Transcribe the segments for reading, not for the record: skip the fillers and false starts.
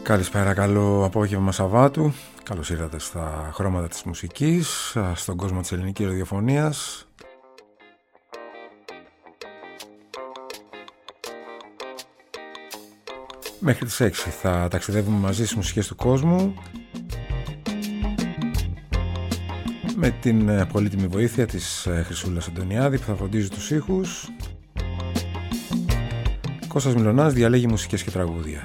Καλησπέρα, καλό απόγευμα Σαββάτου. Καλώς ήρθατε στα χρώματα της μουσικής, στον κόσμο της ελληνικής ραδιοφωνίας. Μέχρι τις 6 θα ταξιδεύουμε μαζί στις μουσικές του κόσμου, με την πολύτιμη βοήθεια της Χρυσούλας Αντωνιάδη που θα φροντίζει τους ήχους. Κώστας Μιλωνάς διαλέγει μουσικές και τραγούδια.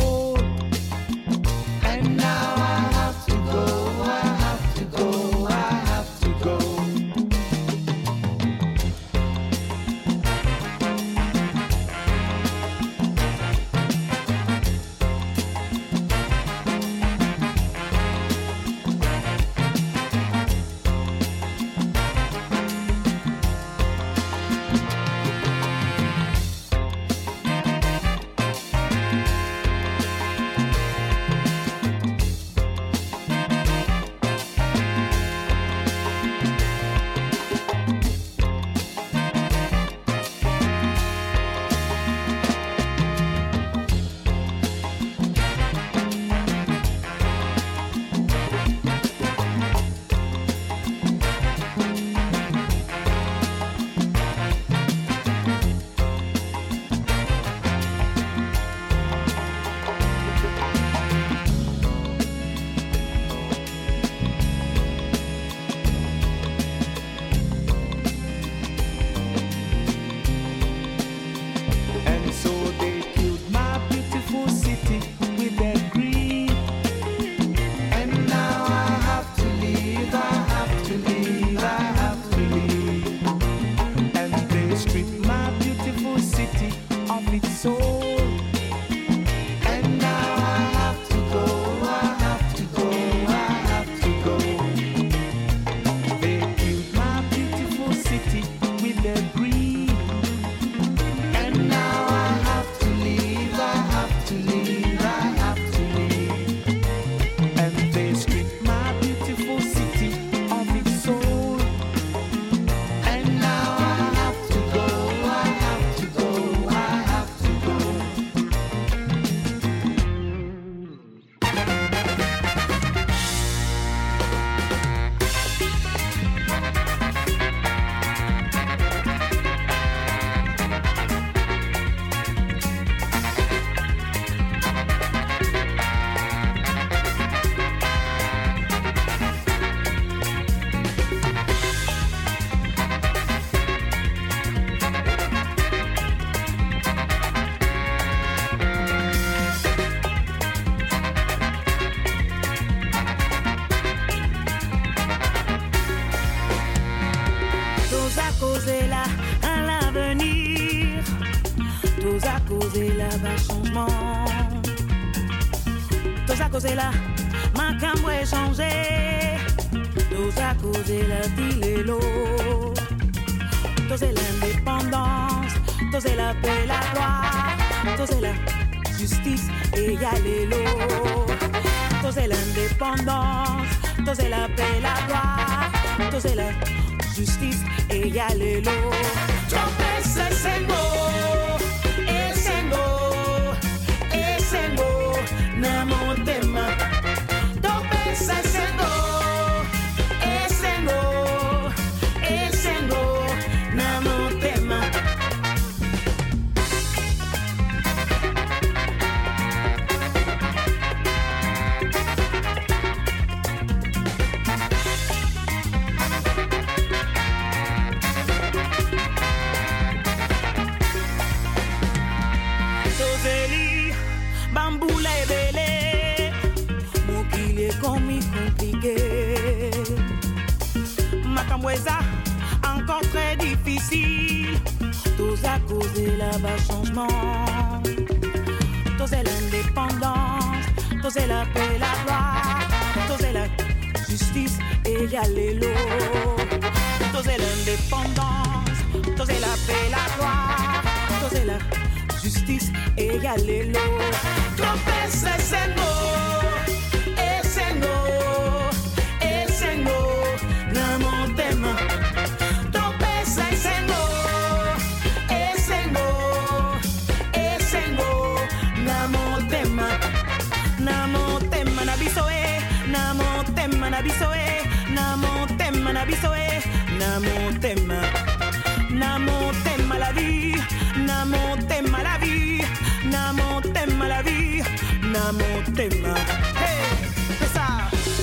And now I have to go, I have to go, I causé là-bas changement. Tout ça causé là, ma cambre est changé. Tout ça causé là, il est l'eau. Tout c'est l'indépendance, tout c'est la paix, la gloire. Tout c'est la justice et y a les lots. Tout c'est l'indépendance, tout c'est la paix, la gloire. Tout c'est la justice et y a les lots. Tout c'est sengo, et sengo, et sengo, na montema. Tout c'est sengo, et sengo, et sengo, na montema. Encore très difficile. Tout ça causé là-bas changement. Tout c'est l'indépendance, tout c'est la paix, la gloire. Tout c'est la justice et y a les lots. Tout c'est l'indépendance, tout c'est la paix, la gloire. Tout c'est la justice et y a les lots. Tout c'est sengo, et sengo, et sengo, na montema. Nabisoe, namotema, nabisoe, namotema, namotema la vie, namotema la vie, namotema la vie, namotema. Hey, c'est ça.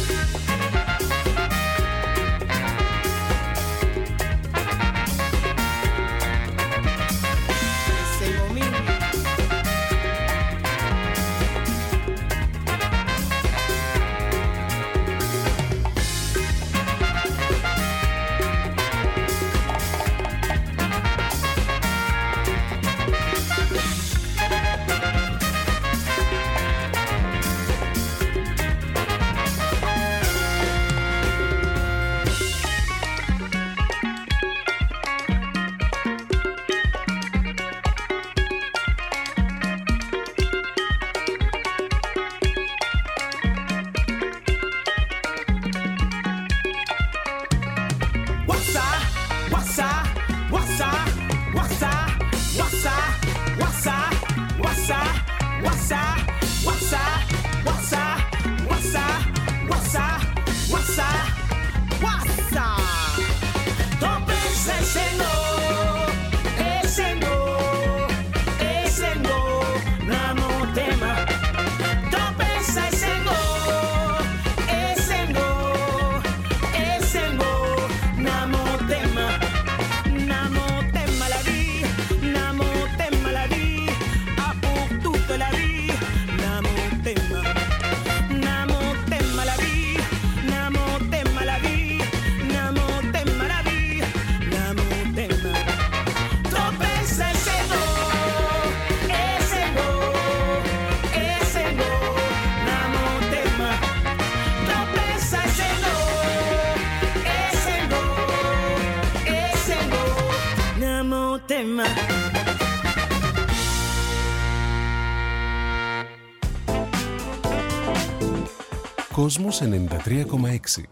Κόσμος 93,6.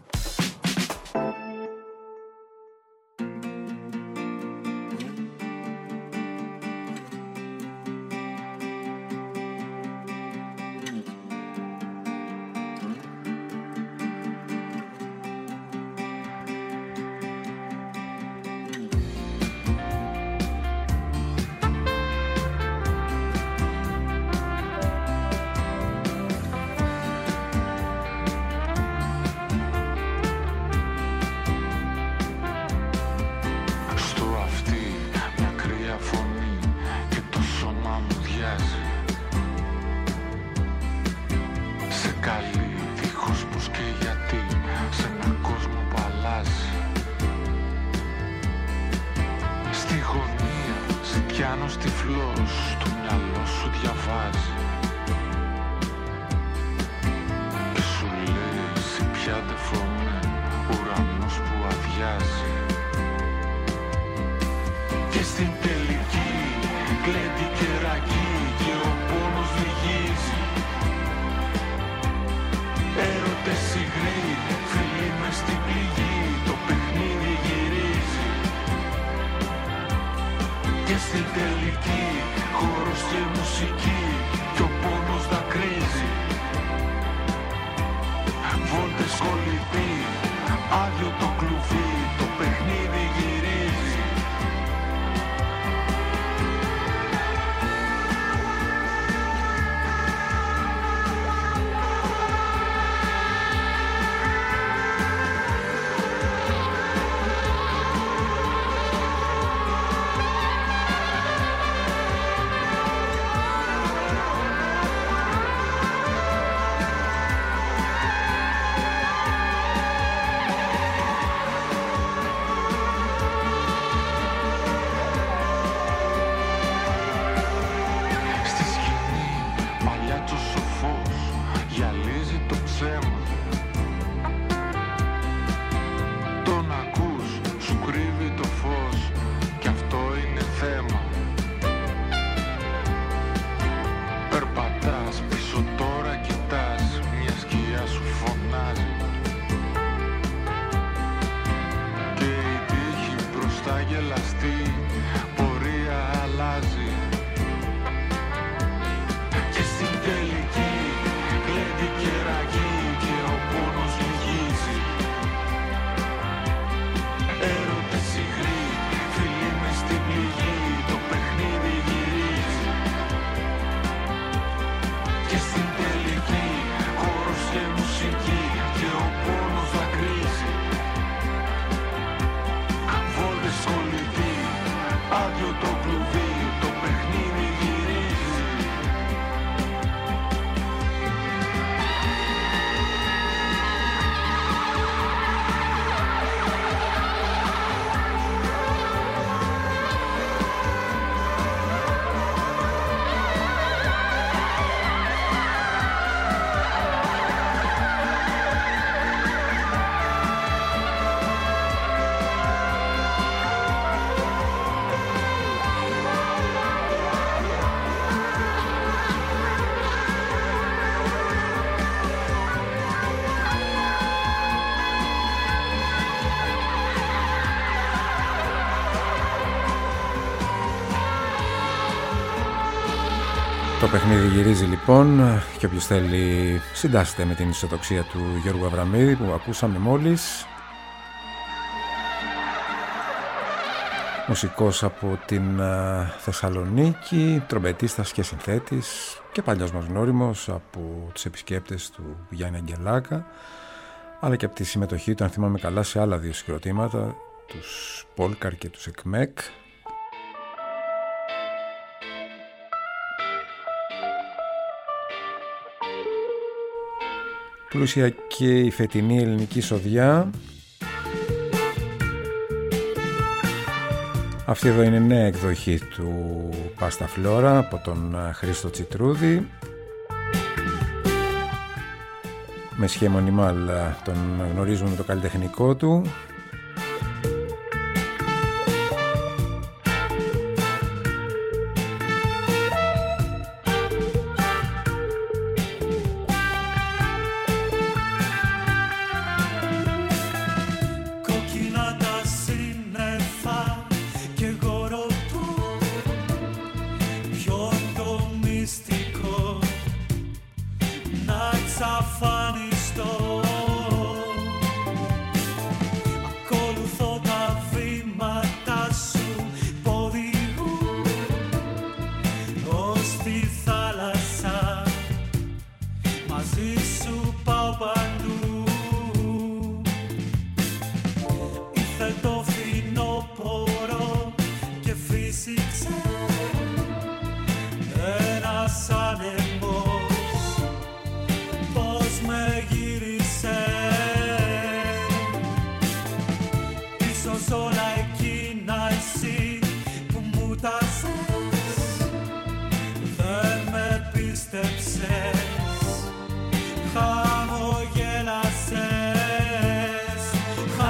Κι αν ο τυφλός στο μυαλό διαβάζει και σου λέει σιπιάτε φωνέ, ουρανός που αδειάζει. Και στην τελική κλέβει κερακί και ο πόνος λυγίζει. Έρωτες υγροί, φίλοι μες στην πληγή, το παιχνίδι γυρίζει. Και στην τελική χώρος και μουσική κι ο πόνος δακρύζει. Βόλτες κολυμπή, άδειο το κλουβί, το παιχνίδι γυρίζει. Το παιχνίδι γυρίζει λοιπόν και όποιος θέλει συντάσσεται με την ισοτοξία του Γιώργου Αβραμίδη που ακούσαμε μόλις. Μουσικός από την Θεσσαλονίκη, τρομπετίστας και συνθέτης και παλιός μας γνώριμος από τους επισκέπτες του Γιάννη Αγγελάκα, αλλά και από τη συμμετοχή του, αν θυμάμαι καλά, σε άλλα δύο συγκροτήματα, τους Πόλκαρ και τους Εκμεκ. Πλούσια και η φετινή ελληνική σοδιά. Αυτή εδώ είναι νέα εκδοχή του Πάστα Φλόρα από τον Χρήστο Τσιτρούδη. Με σχέμα Νιμάλ τον γνωρίζουμε με το καλλιτεχνικό του.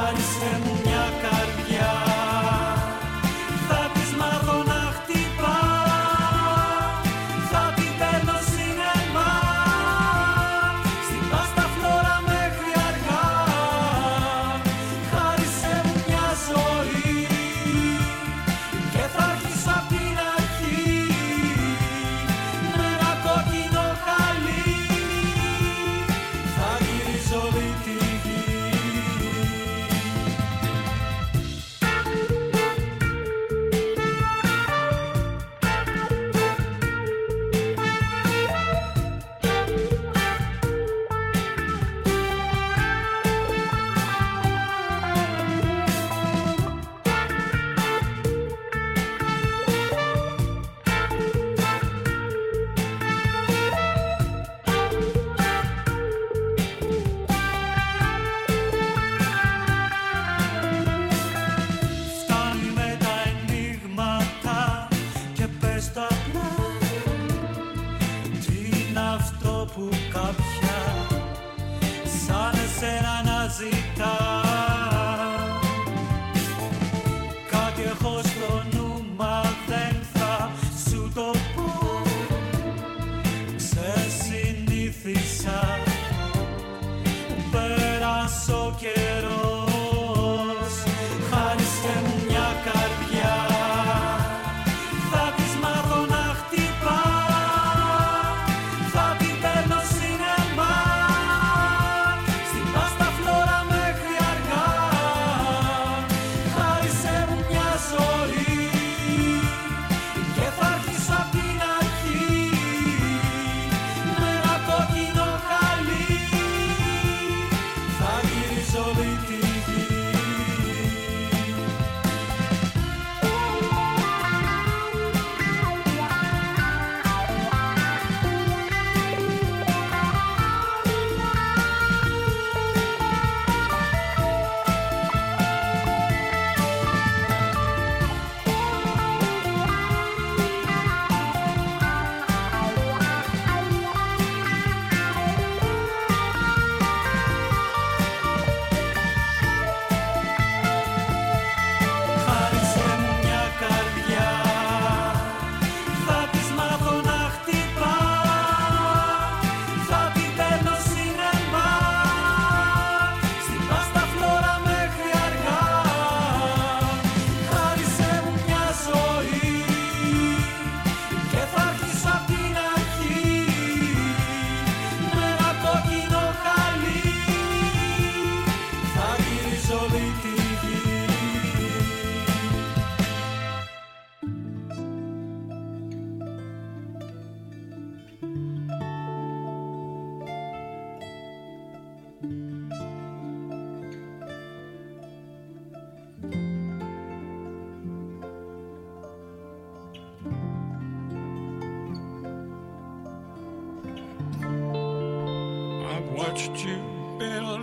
watched you build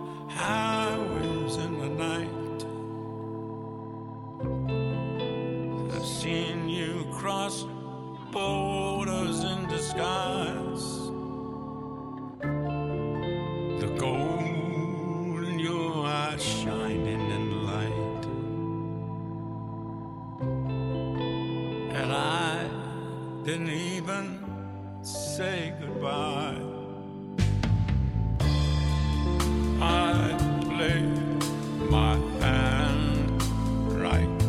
highways in the night. I've seen you cross borders in disguise. The gold in your eyes shining in the light. And I didn't even say goodbye. I played my hand right,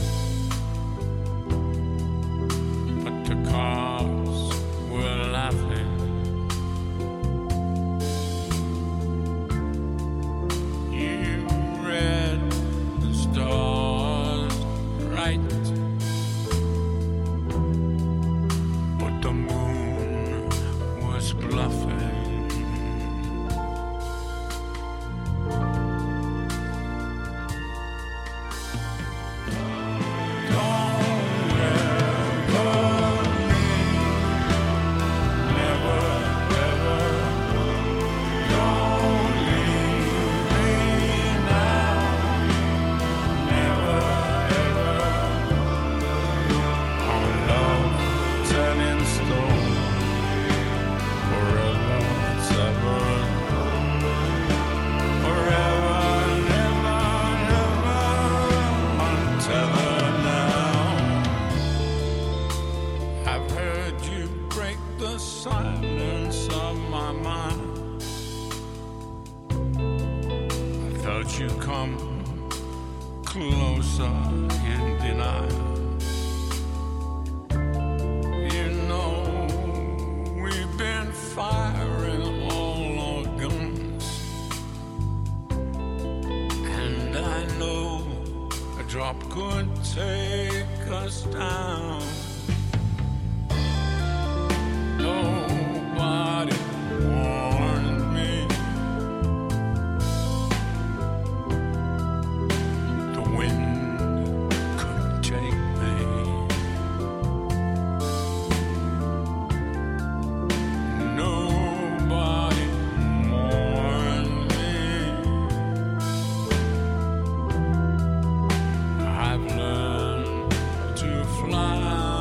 but the cars were laughing. You read the stars right, but the moon was bluffing. closer in denial. You know, we've been firing all our guns, and I know a drop could take us down. Nobody warned me. The wind could take me. Nobody warned me. I've learned to fly.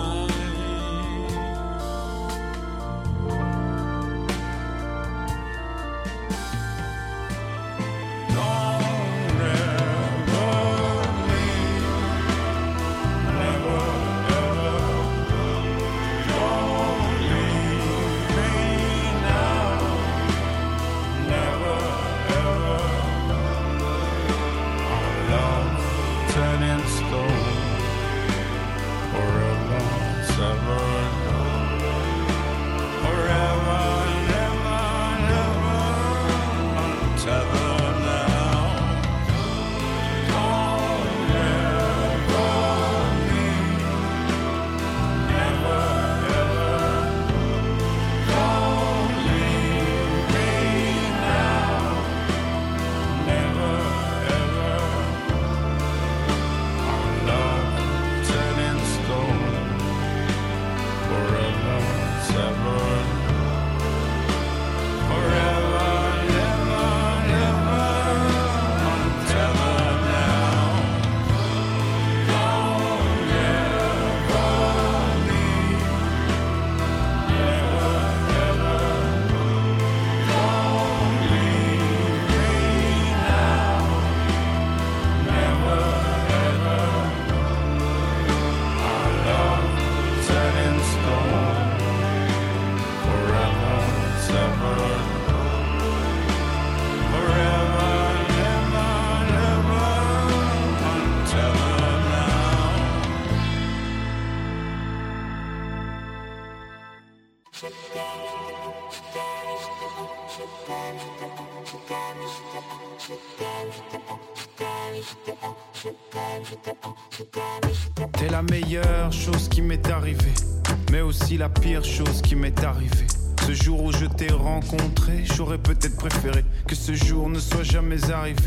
T'es la meilleure chose qui m'est arrivée, mais aussi la pire chose qui m'est arrivée. Ce jour où je t'ai rencontré, j'aurais peut-être préféré que ce jour ne soit jamais arrivé.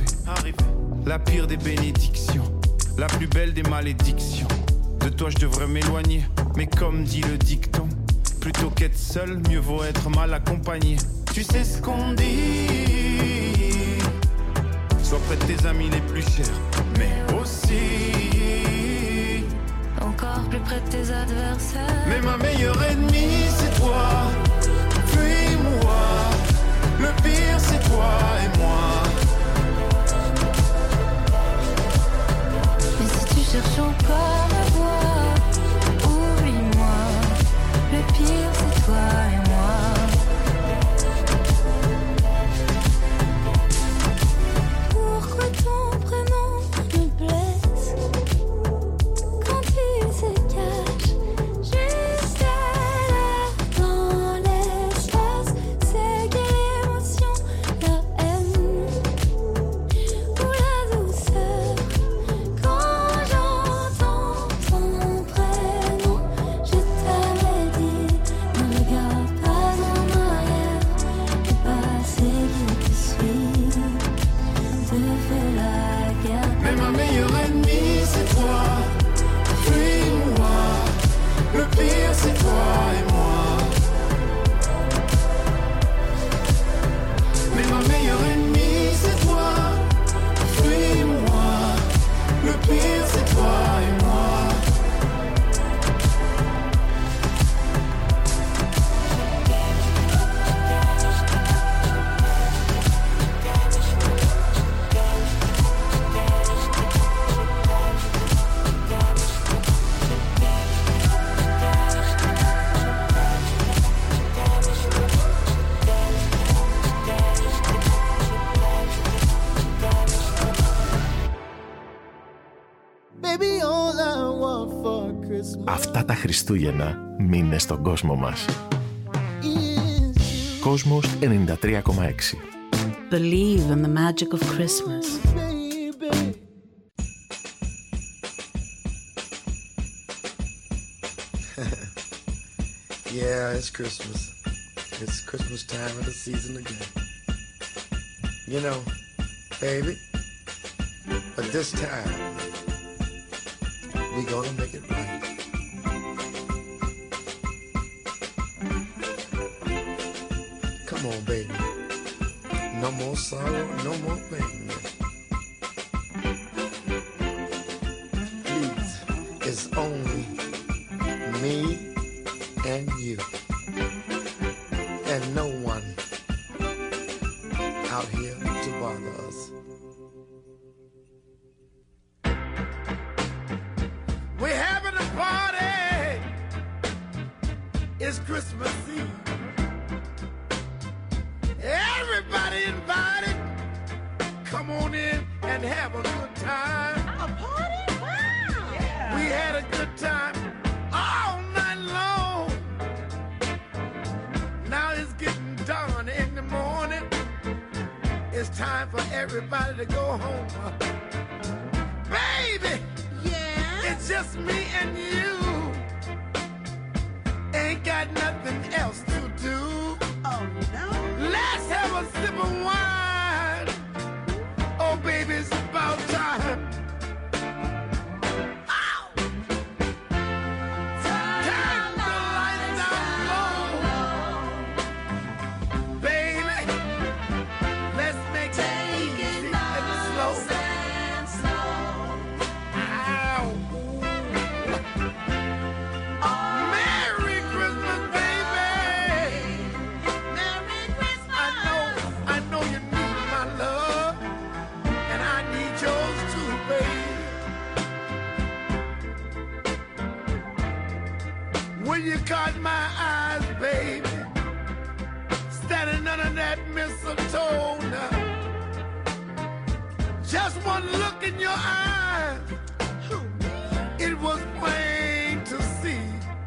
La pire des bénédictions, la plus belle des malédictions. De toi je devrais m'éloigner, mais comme dit le dicton, plutôt qu'être seul, mieux vaut être mal accompagné. Tu sais ce qu'on dit, sois près de tes amis les plus chers, mais aussi encore plus près de tes adversaires. Mais ma meilleure ennemie c'est toi, puis moi. Le pire c'est toi et moi. Mais si tu cherches encore à voir, oublie-moi. Le pire c'est toi et moi. Pourquoi ton prénom me blesse quand tu se caches juste là dans l'espace? C'est quelle émotion, la haine? Αυτά τα Χριστούγεννα μείνε στον κόσμο μας. Κόσμος 93,6. Believe in the magic of Christmas. Yeah, it's Christmas. It's Christmas time of the season again. You know, baby, but this time, we gonna make it right. Come on, baby. No more sorrow, no more pain. Please, it's only me and you, and no one out here to bother us. We're having a party. It's Christmas Eve. Everybody invited. Come on in and have a good time. A party? Wow! Yeah. We had a good time all night long. Now it's getting dawn in the morning. It's time for everybody to go home. Baby! Yeah? It's just me and you. Ain't got nothing else to do. Oh, no. Let's have a sip of wine. Oh, baby, it's about time. Ow! Turn the lights down low. Baby, let's make it easy and slow. Ow! Merry Christmas, baby. Merry Christmas. I know you need my love, and I need yours too, baby. When you caught my eyes, baby, standing under that mistletoe now, just one look in your eyes, it was plain to see.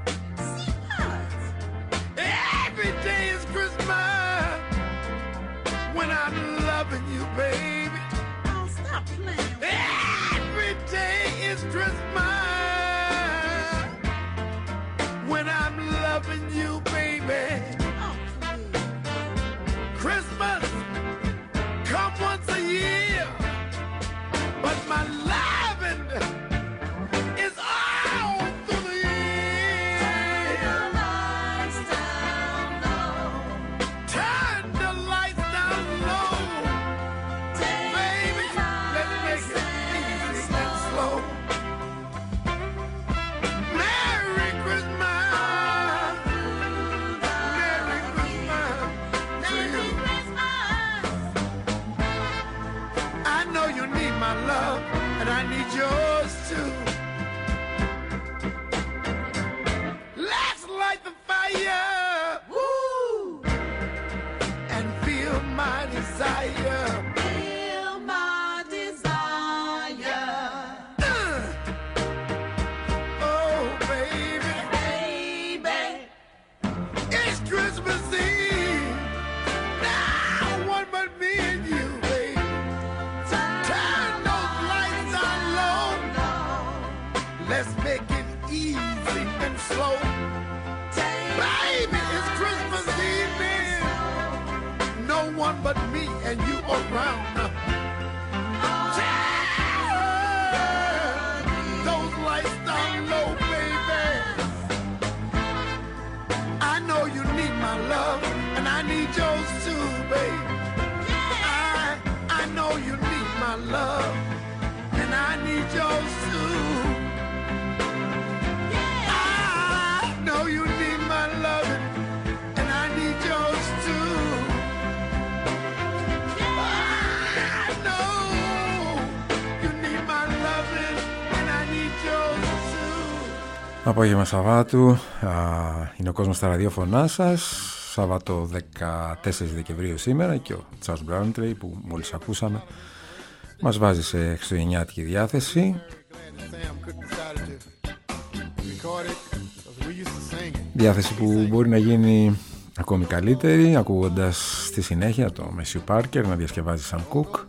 Every day is Christmas when I'm loving you, baby. Oh, stop playing. Every day is Christmas when I'm loving you, baby. Oh, please. Christmas come once a year, but my loving is all through the year. Turn the lights down low. Baby, let's make it easy and slow. Merry Christmas. Merry Christmas to you. I know you need my love, and I need yours too. Let's light the fire. Woo! And feel my desire. Feel my desire. Oh, baby. Baby. It's Christmas Eve. Now, one but me and you, baby. Turn those lights down low. Let's make it easy and slow. Baby, it's Christmas evening. No one but me and you around. Turn those lights down low, baby. I know you need my love, and I need yours too, baby. I know you need my love, and I need yours too. I know you need my loving, and I need yours too. I know you need my loving, and I need yours too. Απόγευμα Σαββάτου, είναι ο κόσμος στα ραδιόφωνά σας. Σάββατο 14 Δεκεμβρίου σήμερα, και ο Charles Browntree που μόλις ακούσαμε μας βάζει σε χριστουγεννιάτικη διάθεση. Διάθεση που μπορεί να γίνει ακόμη καλύτερη ακούγοντας στη συνέχεια το Μέσιου Πάρκερ να διασκευάζει Sam Cooke.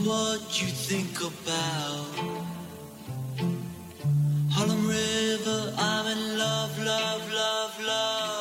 what you think about Harlem River. I'm in love, love, love, love.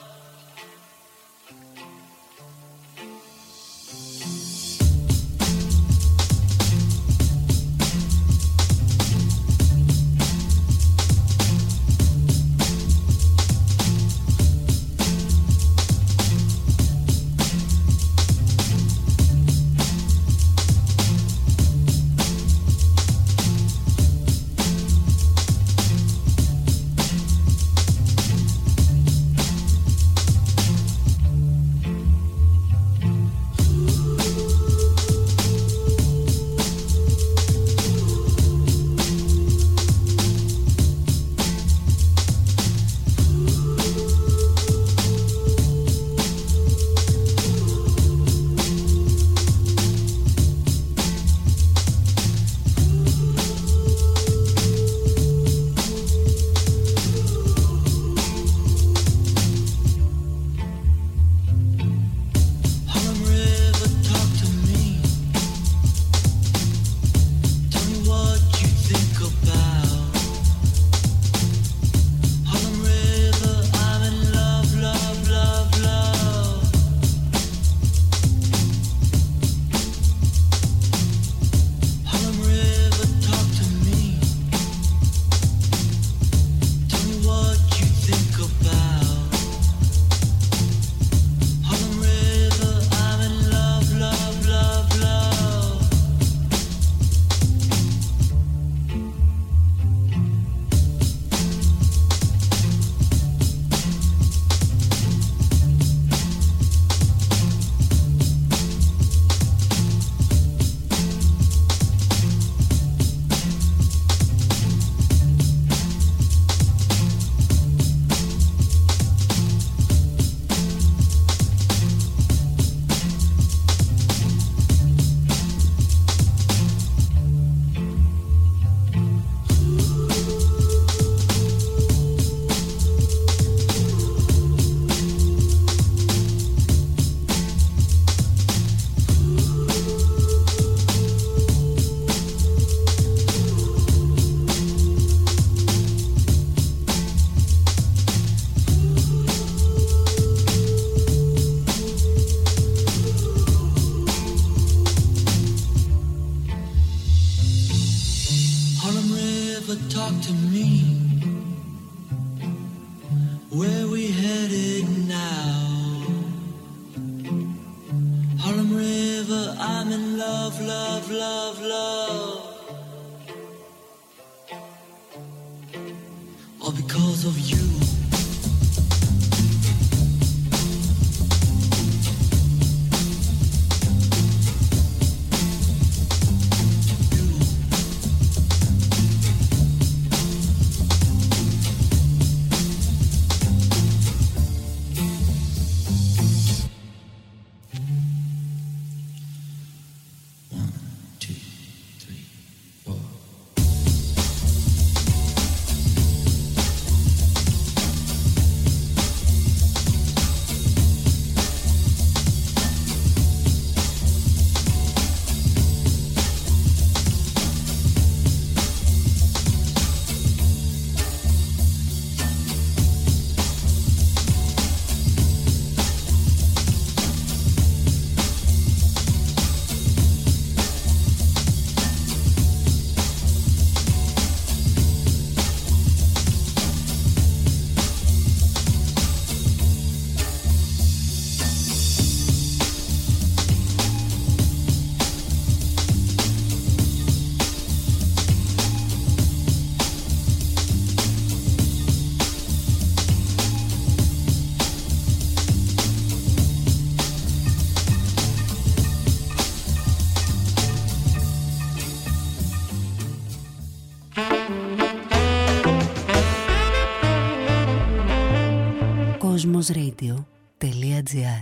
Cosmosradio.gr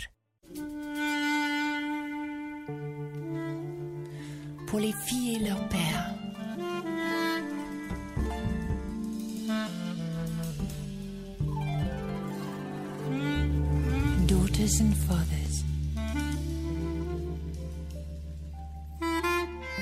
Pour les filles et leur père. Daughters and fathers.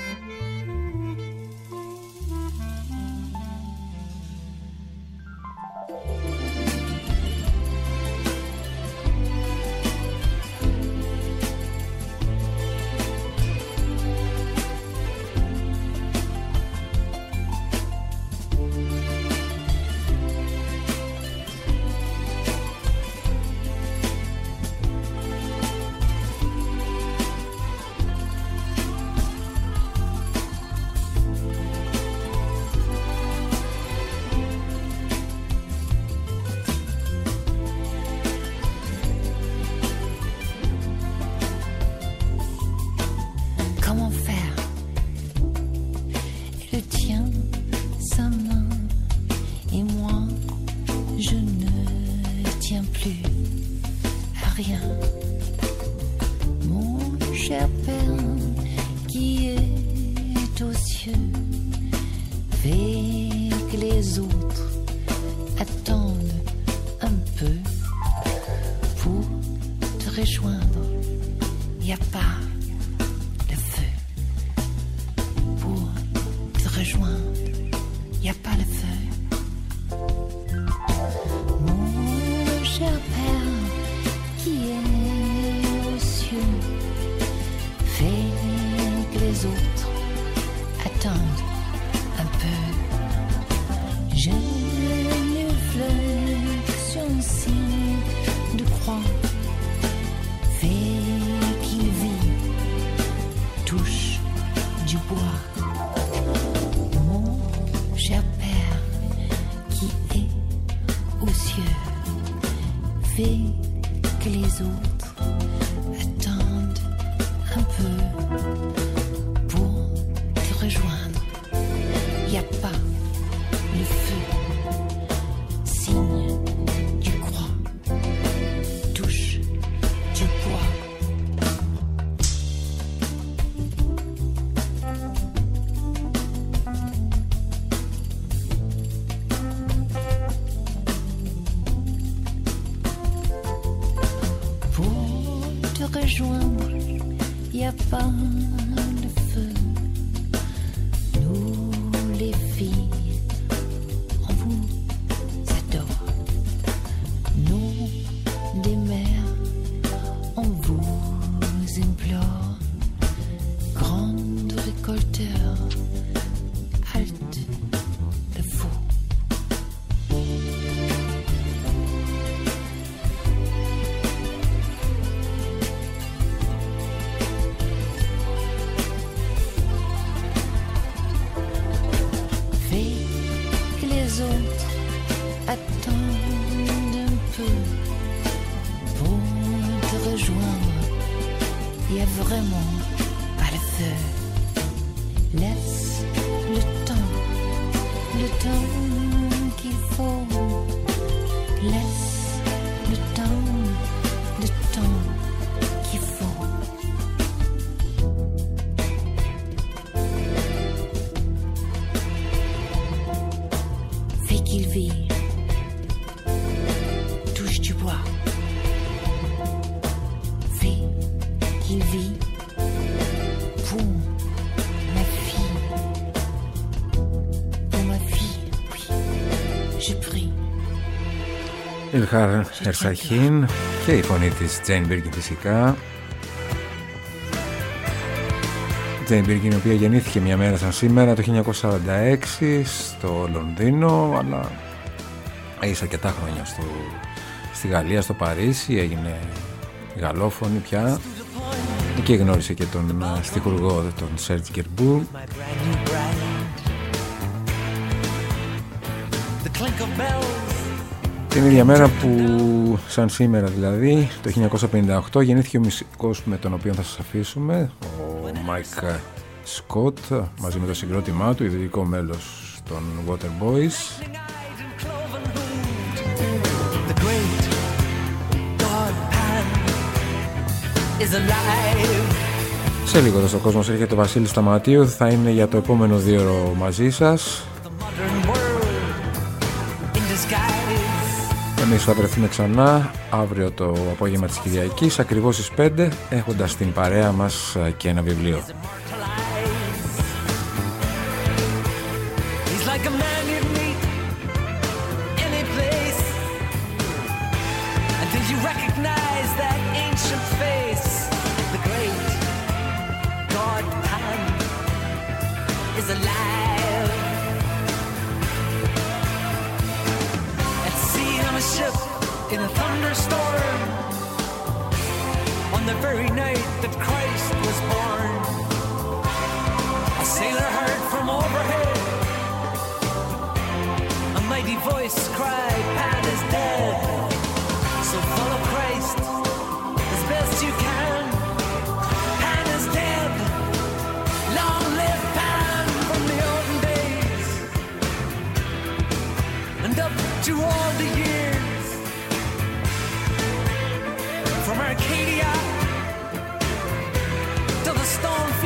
les autres attendent un peu. Je ne flexion signe de croix. Fait qu'il vit, touche du bois. Mon cher Père qui est aux cieux, fait que les autres attendent un peu pour te rejoindre. Y a pas le feu, signe du croix, touche du bois. Rejoindre, y a pas de feu. Nous les filles, on vous adore. Nous des mères, on vous implore. Grande récolteur, halte de faux. Attendent un peu pour te rejoindre. Y a vraiment pas le feu. Laisse le temps qu'il faut. Laisse le temps qu'il faut. Fait qu'il vit. Du bois, fait qu'il vit pour ma fille, oui, je prie. Ilhar Ersahin και η φωνή της Jane Birkin φυσικά. Jane Birkin, η οποία γεννήθηκε μια μέρα σαν σήμερα το 1946 στο Λονδίνο, αλλά έζησε αρκετά χρόνια στη Γαλλία, στο Παρίσι, έγινε γαλλόφωνη πια. Εκεί γνώρισε και τον στιχουργό, τον Serge Gainsbourg. Την ίδια μέρα που, σαν σήμερα δηλαδή, το 1958 γεννήθηκε ο μουσικός με τον οποίο θα σας αφήσουμε, ο Mike Scott, μαζί με το συγκρότημά του, ιδρυτικό μέλος των Waterboys. Σε λίγο εδώ στον κόσμο έρχεται ο Βασίλης Σταματίου, θα είναι για το επόμενο 2 ώρο μαζί σας. Εμείς θα βρεθούμε ξανά αύριο το απόγευμα της Κυριακής, ακριβώς στις 5, έχοντας στην παρέα μας και ένα βιβλίο. In a thunderstorm, on the very night that Christ was born, a sailor heard from overhead a mighty voice cried, Pan is dead. So follow Christ as best you can. Pan is dead. Long live Pan from the olden days, and up to all the years. From Arcadia to the stone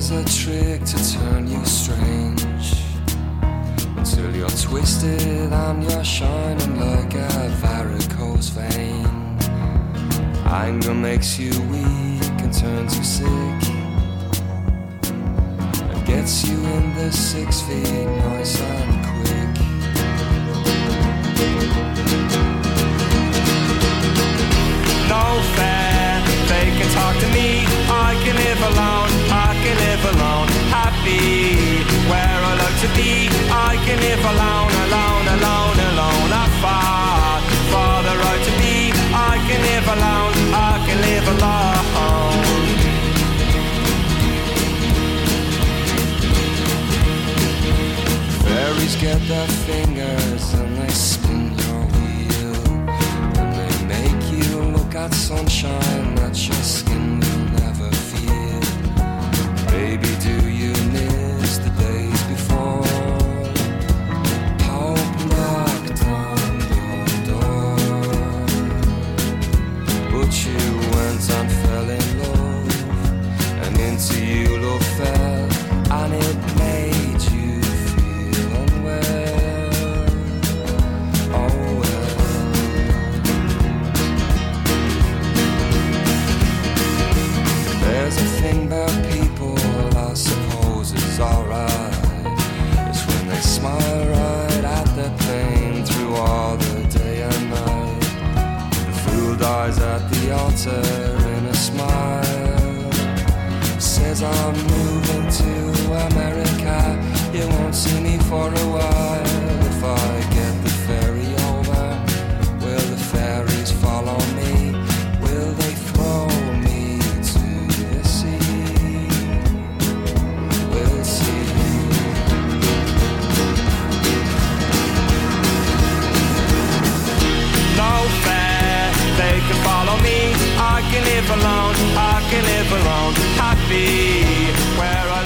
a trick to turn you strange, until you're twisted and you're shining like a varicose vein. Anger makes you weak and turns you sick, and gets you in the 6 feet nice and quick. No fair, they can talk to me. I can live alone, I can live alone. Happy where I like to be. I can live alone, alone, alone, alone. I fought for the right to be. I can live alone, I can live alone. Fairies get their fingers and they spin your wheel, and they make you look at sunshine that your skin will never feel. Baby, do you miss the days before Hope knocked on your door, but you went and fell in love, and into you love fell, and it made you feel unwell. Oh well. There's a thing about people I suppose is alright. It's when they smile right at their pain through all the day and night. The fool dies at the altar in a smile, says I'm moving to America, you won't see me for a while. If I get the ferry over, will the fairies follow me? Will they throw me to the sea? We'll see. No fair, they can follow me. I can live alone, I can live alone. Happy where I